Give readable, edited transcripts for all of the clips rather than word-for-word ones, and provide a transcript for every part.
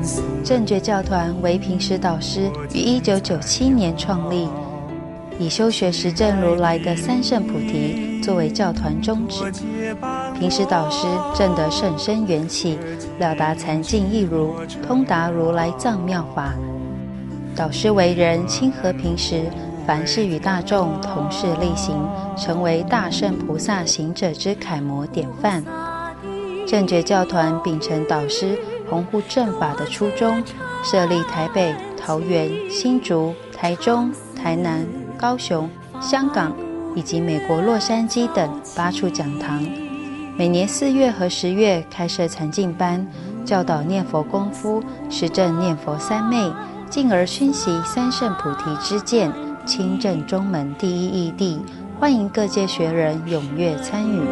正觉教团为平时导师于1997年创立，以修学实证如来的三圣菩提作为教团宗旨。平时导师证得甚深缘起，了达禅境义如，通达如来藏妙法。导师为人亲和平时，凡事与大众同事力行，成为大圣菩萨行者之楷模典范。正觉教团秉承导师弘护正法的初衷，设立台北、桃园、新竹、台中、台南、高雄、香港以及美国洛杉矶等8处讲堂，每年4月和10月开设禅境班，教导念佛功夫，实证念佛三昧，进而熏习三圣菩提之见，亲证中门第一义谛，欢迎各界学人踊跃参与。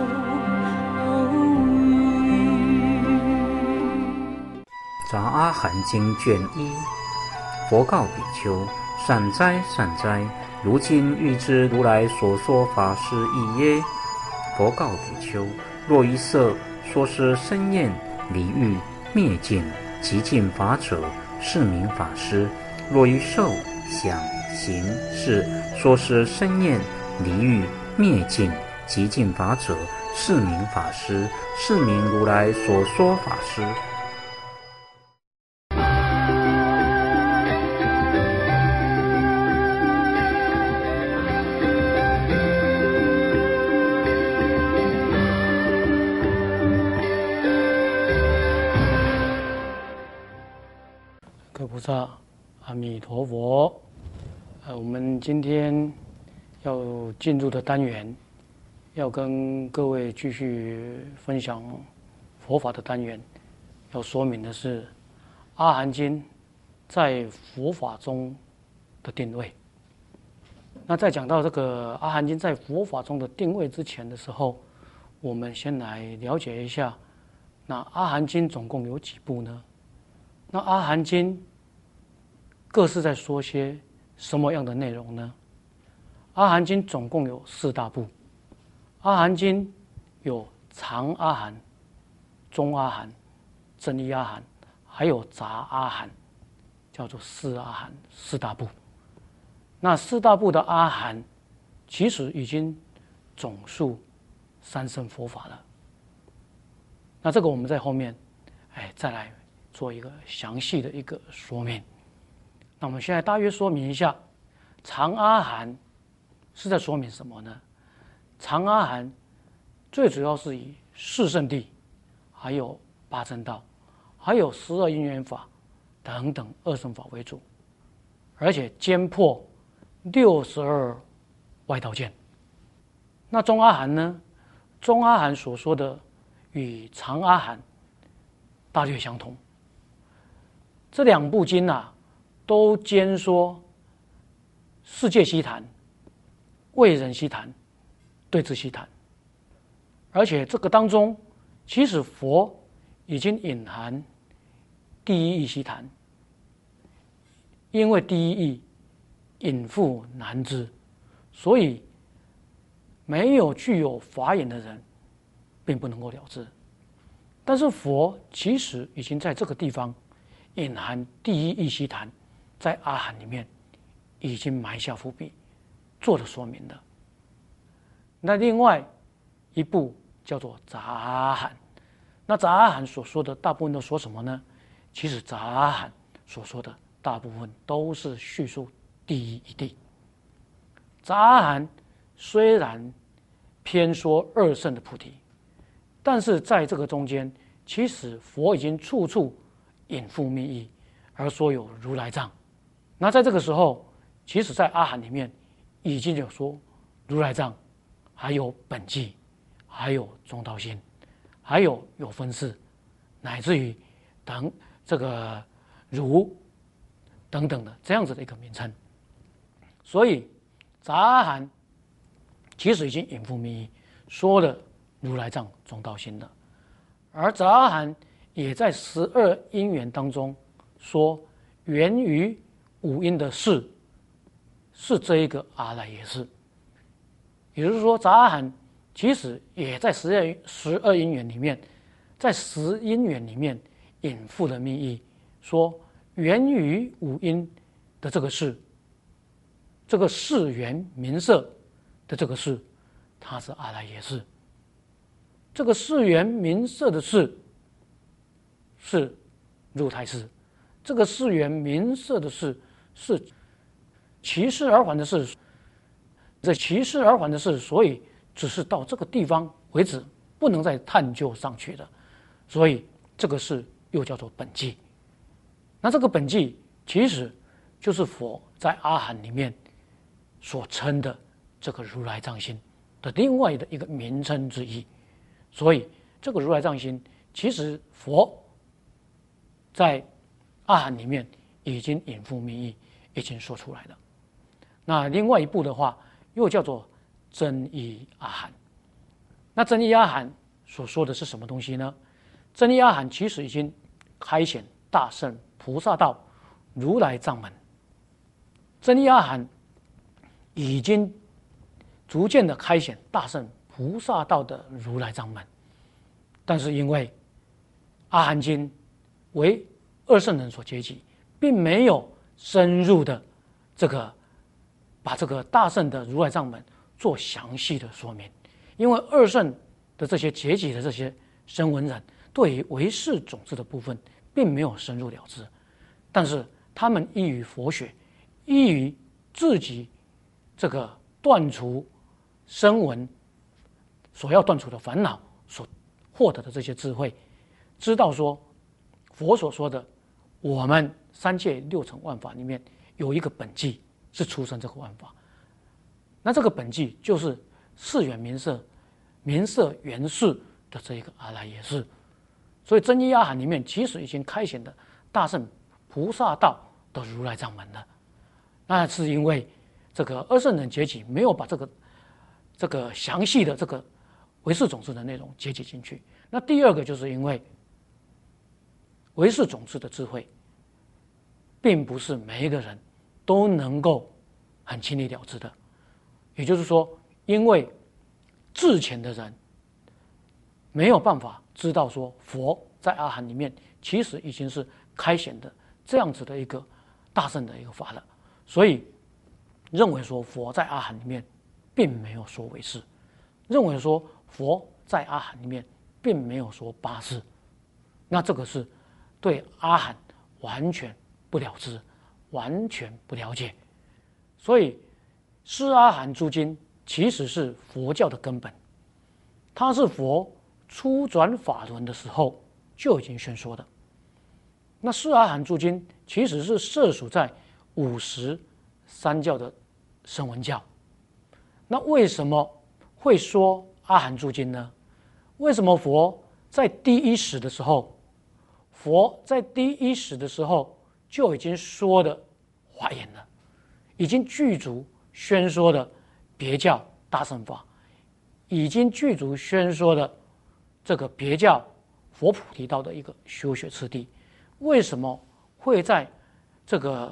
杂阿含经卷1，佛告比丘：善哉善哉，如今欲知如来所说法是义耶？佛告比丘：若于色说是生厌离欲灭尽极尽法者，是名法师；若于受想行识说是生厌离欲灭尽极尽法者，是名法师，是名如来所说法师。 各位菩萨，阿弥陀佛。我们今天要进入的单元，要跟各位继续分享佛法的单元，要说明的是《阿含经》在佛法中的定位。那在讲到这个《阿含经》在佛法中的定位之前的时候，我们先来了解一下，那《阿含经》总共有几部呢？那《阿含经》各是在说些什么样的内容呢？《阿含经》总共有4大部，《阿含经》有长阿含、中阿含、真一阿含，还有杂阿含，叫做4阿含，4大部。那4大部的阿含，其实已经总述三圣佛法了。那这个我们在后面，再来做一个详细的一个说明。那我们现在大约说明一下，长阿含是在说明什么呢？长阿含最主要是以四圣谛，还有八正道，还有12因缘法等等二圣法为主，而且兼破62外道见。那中阿含呢？中阿含所说的与长阿含大略相同。这2部经都兼说世界悉谈、为人悉谈、对治悉谈，而且这个当中，其实佛已经隐含第一义悉谈，因为第一义隐复难知，所以没有具有法眼的人并不能够了知。但是佛其实已经在这个地方隐含第一义悉谈，在阿含里面已经埋下伏笔，做了说明的。那另外一部叫做杂阿含，那杂阿含所说的大部分都说什么呢？其实杂阿含所说的大部分都是叙述第一义谛。杂阿含虽然偏说2圣的菩提，但是在这个中间，其实佛已经处处隐复密意，而说有如来藏。那在这个时候，其实在阿含里面已经有说如来藏，还有本纪，还有中道心，还有分释，乃至于等这个如等等的这样子的一个名称。所以杂阿含其实已经隐复密意，说了如来藏、中道心的。而杂阿含也在12因缘当中说源于5因的事，是这一个阿赖耶识。也就是说，杂阿含其实也在12因缘里面，在10因缘里面隐复的密意， 说源于五阴的这个事，这个事缘名色的这个事，它是阿赖耶识。这个事缘名色的事是入胎识，这个事缘名色的事是起事而还的事。这起事而还的事，所以只是到这个地方为止，不能再探究上去的，所以这个事又叫做本纪。那这个本纪其实就是佛在阿含里面所称的这个如来藏心的另外的一个名称之一。所以这个如来藏心，其实佛在阿含里面已经隐覆密意，已经说出来了。那另外一部的话，又叫做真义阿含。那真义阿含所说的是什么东西呢？真义阿含其实已经开显大乘菩萨道如来藏门。真义阿含已经逐渐的开显大乘菩萨道的如来藏门，但是因为阿含经为二圣人所接集，并没有深入的把这个大乘的如来藏门做详细的说明。因为二圣的这些结集的这些声闻人，对于唯识种子的部分并没有深入了知，但是他们依于佛学，依于自己这个断除声闻所要断除的烦恼所获得的这些智慧，知道说佛所说的我们三界六尘万法里面有一个本纪是出生这个万法，那这个本纪就是事缘名色，名色缘事的这一个阿赖耶识。所以真义阿含里面其实已经开显的大乘菩萨道的如来藏门了。那是因为这个二圣人结集没有把这个详细的这个唯识种子的内容结集进去。那第二个就是因为唯识种子的智慧并不是每一个人都能够很轻易了知的，也就是说，因为至浅的人没有办法知道说佛在阿含里面其实已经是开显的这样子的一个大乘的一个法了，所以认为说佛在阿含里面并没有说唯识，认为说佛在阿含里面并没有说八识，那这个是对阿含完全不了知，完全不了解。所以释阿含诸经其实是佛教的根本，它是佛初转法轮的时候就已经宣说的。那释阿含诸经其实是涉属在53教的声闻教。那为什么会说阿含诸经呢？为什么佛在第一时的时候就已经说的华严了，已经具足宣说的别教大乘法，已经具足宣说的这个别教佛菩提道的一个修学次第？为什么会在这个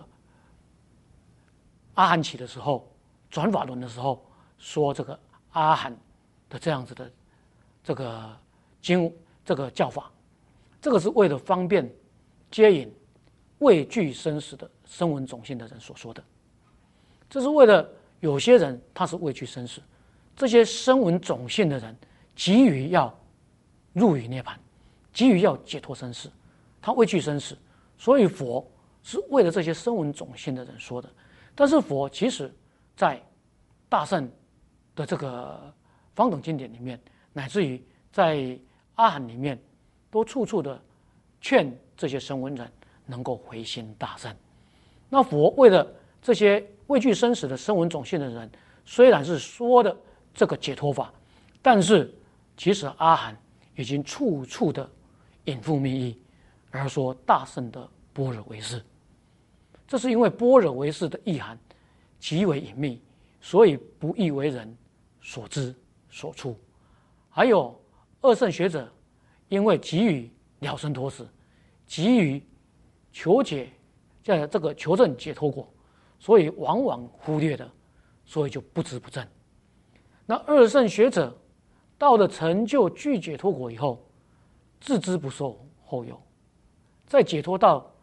阿含起的时候，转法轮的时候说这个阿含的这样子的这个教法？这个是为了方便接引畏惧生死的声闻种性的人所说的。这是为了有些人他是畏惧生死，这些声闻种性的人急于要入于涅槃，急于要解脱生死，他畏惧生死，所以佛是为了这些声闻种性的人说的。但是佛其实在大乘的这个方等经典里面，乃至于在阿含里面，都处处的劝这些声闻人能够回心大乘。那佛为了这些畏惧生死的声闻种性的人，虽然是说的这个解脱法，但是其实阿含已经处处的隐覆密意，而说大乘的般若唯识。这是因为般若唯识的意涵极为隐秘，所以不易为人所知所出。还有二圣学者因为急于了生脱死，急于求证解脱果，所以往往忽略了，所以就不知不正。那二圣学者到了成就具解脱果以后，自知不受后有，在解脱道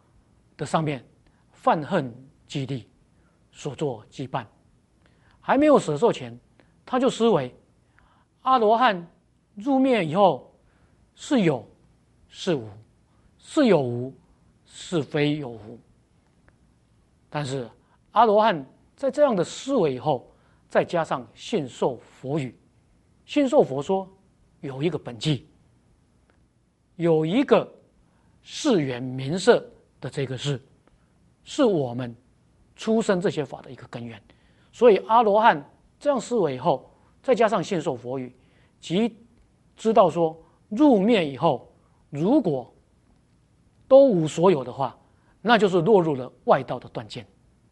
的上面犯恨激励所作羁绊。还没有舍受前，他就思维阿罗汉入灭以后是有是无，是有无是非有无。但是阿罗汉在这样的思维以后，再加上信受佛语，信受佛说有一个本纪，有一个世缘名色的这个事，是我们出生这些法的一个根源。所以阿罗汉这样思维以后，再加上信受佛语，即知道说入灭以后，如果都无所有的话，那就是落入了外道的断见。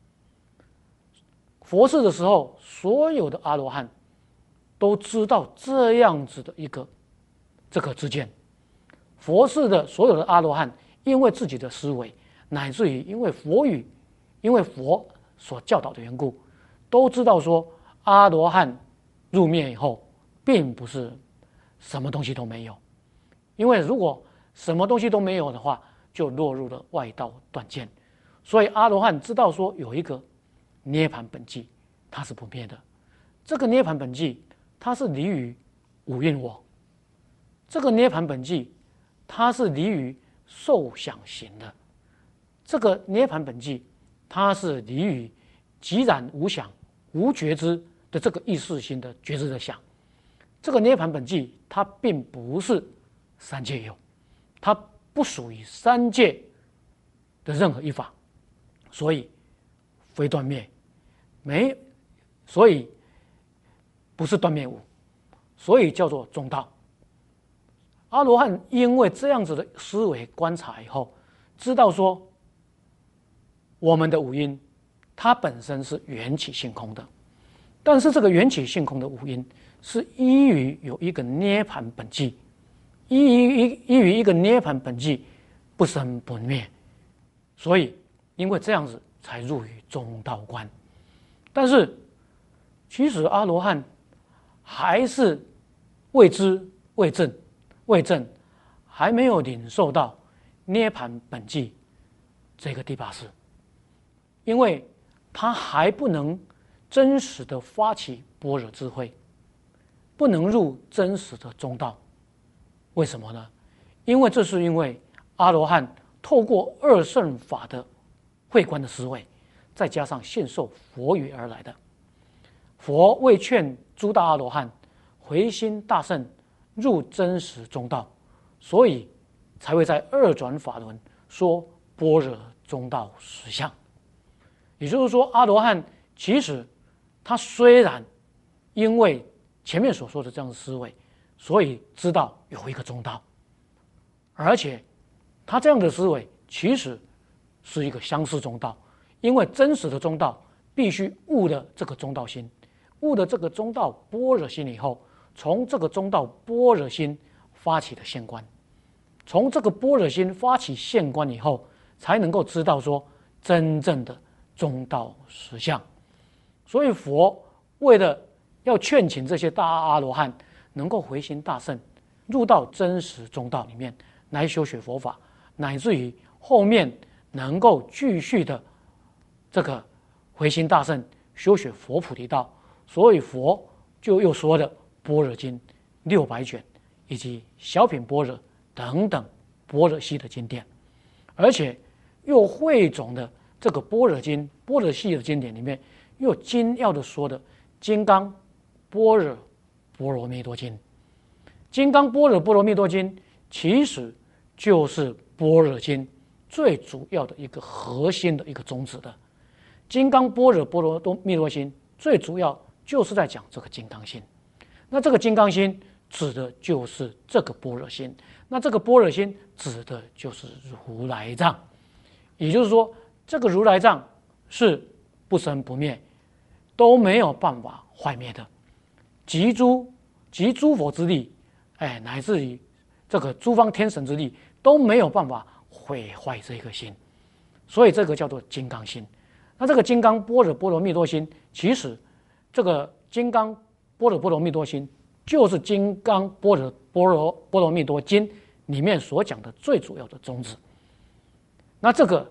佛世的时候，所有的阿罗汉都知道这样子的一个这个知见。佛世的所有的阿罗汉，因为自己的思维，乃至于因为佛语，因为佛所教导的缘故，都知道说阿罗汉入灭以后，并不是什么东西都没有。因为如果什么东西都没有的话，就落入了外道断见。所以阿罗汉知道说有一个涅槃本纪，它是不灭的。这个涅槃本纪，它是离于五蕴我。这个涅槃本纪，它是离于受想行的。这个涅槃本纪，它是离于寂然无想、无觉知的这个意识心的觉知的想。这个涅槃本纪，它并不是三界有，它不属于三界的任何一法，所以非断灭，所以不是断灭无，所以叫做中道。阿罗汉因为这样子的思维观察以后，知道说我们的五阴它本身是缘起性空的，但是这个缘起性空的五阴是依于有一个涅槃本纪，依于一个涅槃本纪不生不灭，所以因为这样子才入于中道观。但是其实阿罗汉还是未知未证，还没有领受到涅槃本纪这个第八识，因为他还不能真实的发起般若智慧，不能入真实的中道。为什么呢？因为这是因为阿罗汉透过二乘法的慧观的思维，再加上信受佛语而来的。佛为劝诸大阿罗汉回心大圣，入真实中道，所以才会在二转法轮说般若中道实相。也就是说，阿罗汉其实他虽然因为前面所说的这样的思维，所以知道有一个中道，而且他这样的思维其实是一个相似中道，因为真实的中道必须悟了这个中道心，悟了这个中道般若心以后，从这个中道般若心发起的现观，从这个般若心发起现观以后，才能够知道说真正的中道实相。所以佛为了要劝请这些大阿罗汉能够回心大圣，入到真实中道里面来修学佛法，乃至于后面能够继续的这个回心大圣修学佛菩提道，所以佛就又说了般若经600卷以及小品般若等等般若系的经典，而且又汇总的这个般若经般若系的经典里面，又精要的说的金刚般若波罗蜜多经。金刚般若波罗蜜多经其实就是般若经最主要的一个核心的一个宗旨的。金刚般若波罗蜜多经最主要就是在讲这个金刚心，那这个金刚心指的就是这个般若心，那这个般若心指的就是如来藏。也就是说，这个如来藏是不生不灭，都没有办法坏灭的，集诸佛之力，乃至于这个诸方天神之力都没有办法毁坏这个心，所以这个叫做金刚心。那这个金刚般若波罗蜜多心，其实这个金刚般若波罗蜜多心就是金刚般若波罗蜜多经里面所讲的最主要的宗旨。那这个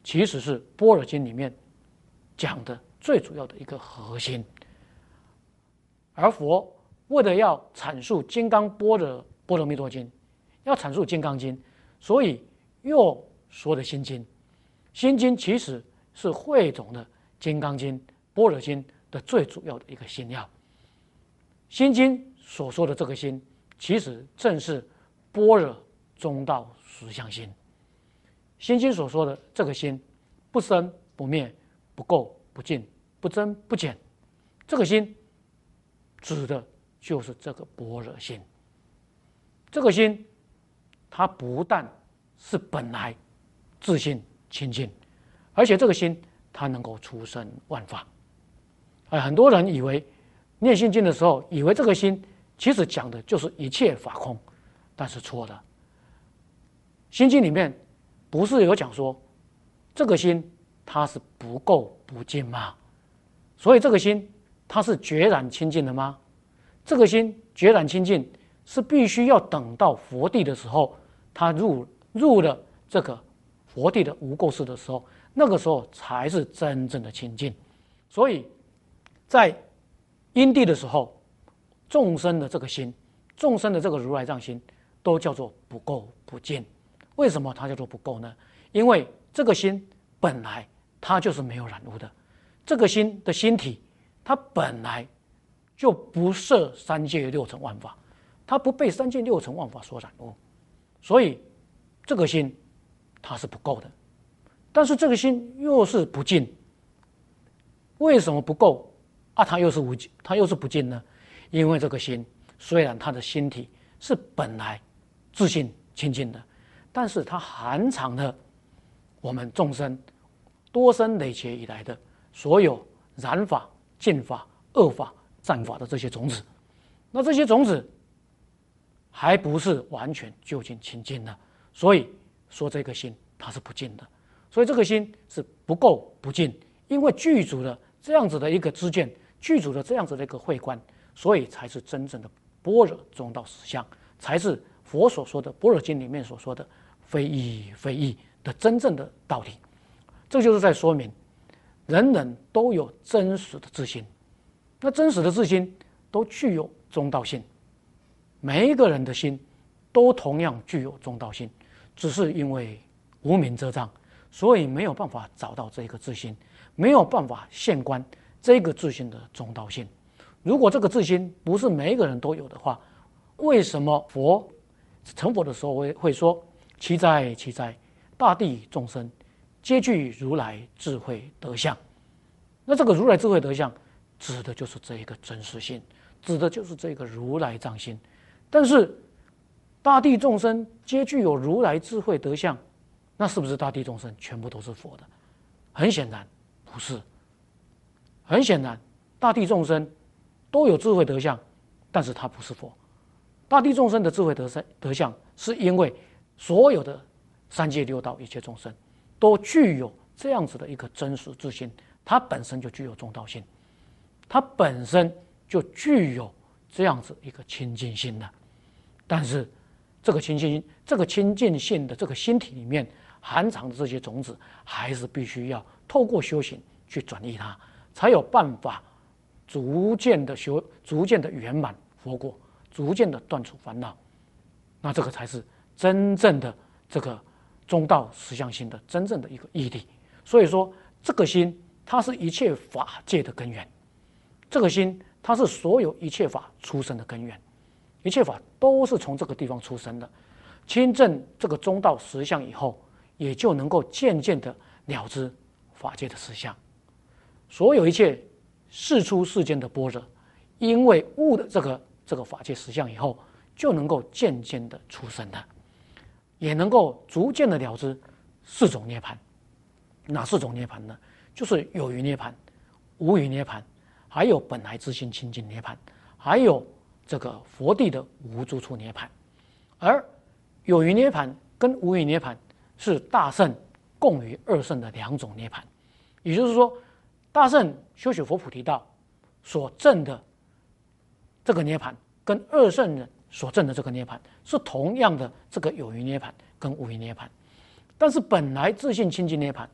其实是般若经里面讲的最主要的一个核心。而佛为了要阐述《金刚般若蜜多经》，要阐述《金刚经》，所以又说的心经。心经其实是汇总了《金刚经》、般若经的最主要的一个心要。心经所说的这个心，其实正是般若中道实相心。心经所说的这个心，不生不灭，不垢不净，不增不减，这个心指的就是这个般若心。这个心它不但是本来自性清净，而且这个心它能够出生万法。很多人以为念心经的时候，以为这个心其实讲的就是一切法空，但是错了。心经里面不是有讲说这个心它是不垢不净吗？所以这个心它是决然清净的吗？这个心决然清净是必须要等到佛地的时候，它入了这个佛地的无垢室的时候，那个时候才是真正的清净。所以在因地的时候，众生的这个心，众生的这个如来藏心，都叫做不垢不净。为什么它叫做不垢呢？因为这个心本来它就是没有染污的，这个心的心体，它本来就不涉三界六尘万法，它不被三界六尘万法所染污，所以这个心它是不垢的。但是这个心又是不净，为什么不垢啊？它又是不净呢？因为这个心虽然它的心体是本来自性清净的，但是它含藏了我们众生多生累劫以来的所有染法、净法、恶法、善法的这些种子。那这些种子还不是完全究竟清净的，所以说这个心它是不净的。所以这个心是不垢不净，因为具足了这样子的一个知见，具足了这样子的一个慧观，所以才是真正的般若中道实相，才是佛所说的般若经里面所说的非义非义的真正的道理。这就是在说明人人都有真实的自心，那真实的自心都具有中道性，每一个人的心都同样具有中道性，只是因为无明遮障，所以没有办法找到这个自心，没有办法现观这个自心的中道性。如果这个自心不是每一个人都有的话，为什么佛成佛的时候会说其哉其哉，大地众生皆具如来智慧德相？那这个如来智慧德相指的就是这一个真实性，指的就是这个如来藏心。但是大地众生皆具有如来智慧德相，那是不是大地众生全部都是佛的？很显然不是。很显然大地众生都有智慧德相，但是他不是佛。大地众生的智慧德相是因为所有的三界六道一切众生都具有这样子的一个真实自心，它本身就具有中道性，它本身就具有这样子一个清净性的。但是这个清净性的这个心体里面含藏的这些种子，还是必须要透过修行去转移它，才有办法逐渐的圆满佛果，逐渐的断除烦恼。那这个才是真正的这个中道实相心的真正的一个义理。所以说这个心它是一切法界的根源，这个心它是所有一切法出生的根源，一切法都是从这个地方出生的。亲证这个中道实相以后，也就能够渐渐的了知法界的实相。所有一切世出世间的般若，因为悟的这个法界实相以后，就能够渐渐的出生了，也能够逐渐的了知四种涅槃。哪四种涅槃呢？就是有余涅槃、无余涅槃，还有本来自性清净涅槃，还有这个佛地的无住处涅槃。而有余涅槃跟无余涅槃是大圣共于二圣的两种涅槃。也就是说，大圣修学佛菩提道所证的这个涅槃，跟二圣人所证的这个涅槃是同样的这个有余涅槃跟无余涅槃。但是本来自性清净涅槃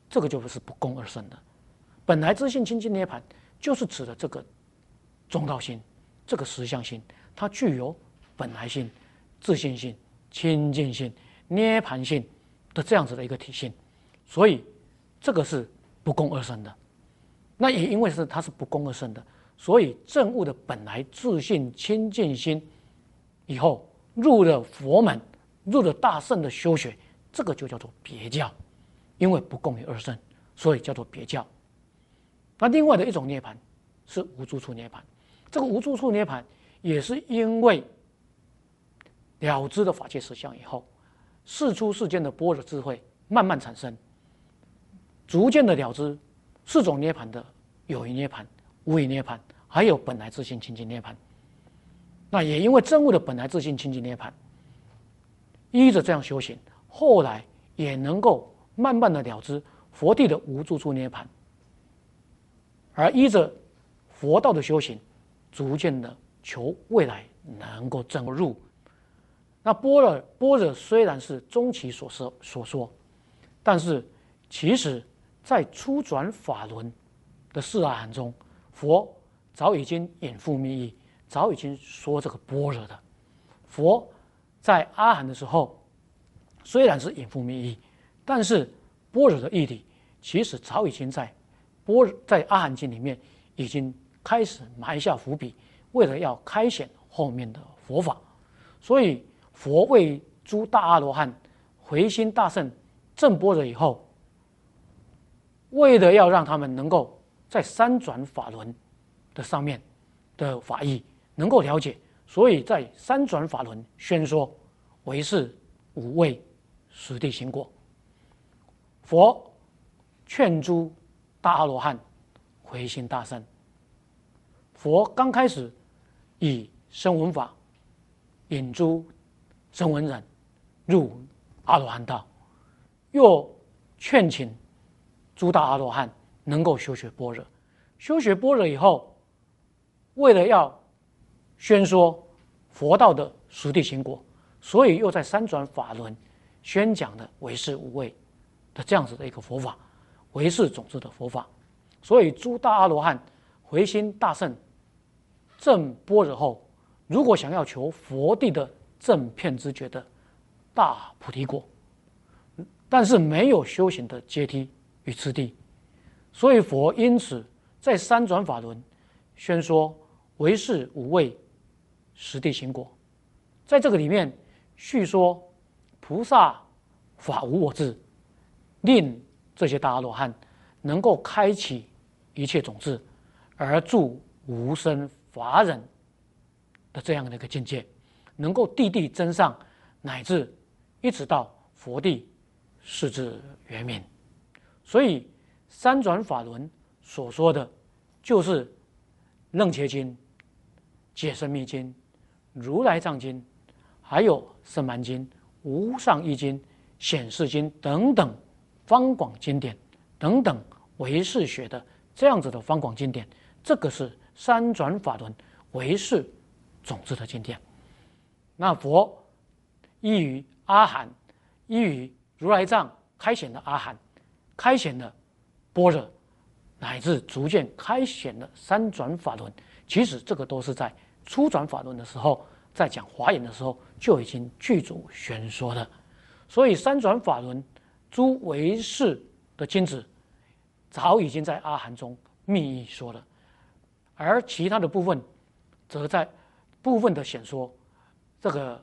这个就是不共而生的。本来自性清净涅槃就是指的这个中道心，这个实相性，它具有本来性、自性性、清净性、涅槃性的这样子的一个体性，所以这个是不共而生的。那也因为它是不共而生的，所以证悟的本来自性清净心以后，入了佛门，入了大乘的修学，这个就叫做别教，因为不共于二乘，所以叫做别教。那另外的一种涅槃是无住处涅槃，这个无住处涅槃也是因为了知的法界实相以后，世出世间的般若智慧慢慢产生，逐渐的了知四种涅槃的有为涅槃、无为涅槃，还有本来自性清净涅槃。那也因为证悟的本来自性清净涅槃，依着这样修行，后来也能够慢慢的了知佛地的无住处涅槃，而依着佛道的修行，逐渐的求未来能够证入。那般若虽然是终其所说，但是其实在初转法轮的四阿含中，佛早已经隐覆密意，早已经说这个般若的。佛在阿含的时候虽然是隐覆密意，但是般若的义理其实早已经在阿含经里面已经开始埋下伏笔，为了要开显后面的佛法。所以佛为诸大阿罗汉回心大圣证般若以后，为了要让他们能够在三转法轮的上面的法义能够了解，所以在三转法轮宣说唯是无畏实地行果。佛劝诸大阿罗汉回心大圣。佛刚开始以声闻法引诸声闻人入阿罗汉道，又劝请诸大阿罗汉能够修学般若。修学般若以后，为了要宣说佛道的实地行果，所以又在三转法轮宣讲的唯是无畏的这样子的一个佛法，唯是种子的佛法。所以诸大阿罗汉回心大圣证般若后，如果想要求佛地的正遍知觉的大菩提果，但是没有修行的阶梯与次第，所以佛因此在三转法轮宣说唯是无畏实地行果。在这个里面叙说菩萨法无我智，令这些大阿罗汉能够开启一切种子，而助无生法忍的这样的一个境界，能够地地增上，乃至一直到佛地世至圆明。所以三转法轮所说的就是楞伽经、解深密经、如来藏经，还有胜鬘经、无上义经、显示经等等方广经典等等唯识学的这样子的方广经典，这个是三转法轮唯识种子的经典。那佛依于阿含，依于如来藏开显的阿含，开显的般若，乃至逐渐开显的三转法轮，其实这个都是在初转法轮的时候，在讲华严的时候就已经具足宣说的。所以三转法轮诸唯识的经旨早已经在阿含中密意说了，而其他的部分则在部分的显说，这个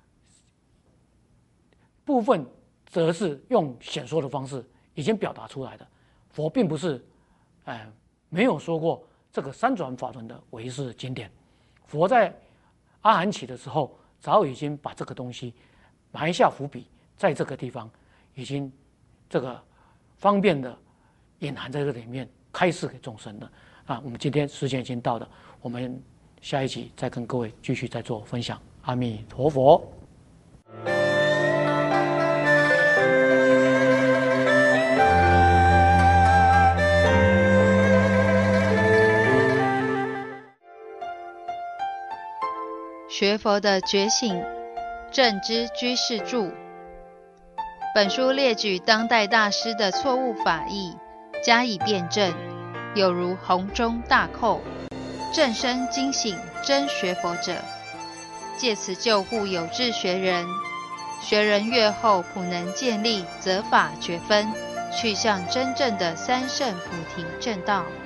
部分则是用显说的方式已经表达出来的。佛并不是没有说过这个三转法轮的唯识经典，佛在阿含起的时候早已经把这个东西埋下伏笔，在这个地方已经这个方便的隐含在这里面，开示给众生的我们今天时间已经到了，我们下一集再跟各位继续再做分享。阿弥陀佛。 学佛的觉醒，正知居士著。 本书列举当代大师的错误法义，加以辩证，有如洪钟大扣，正身惊醒真学佛者，借此救护有志学人。学人阅后普能建立择法觉分，去向真正的三圣菩提正道。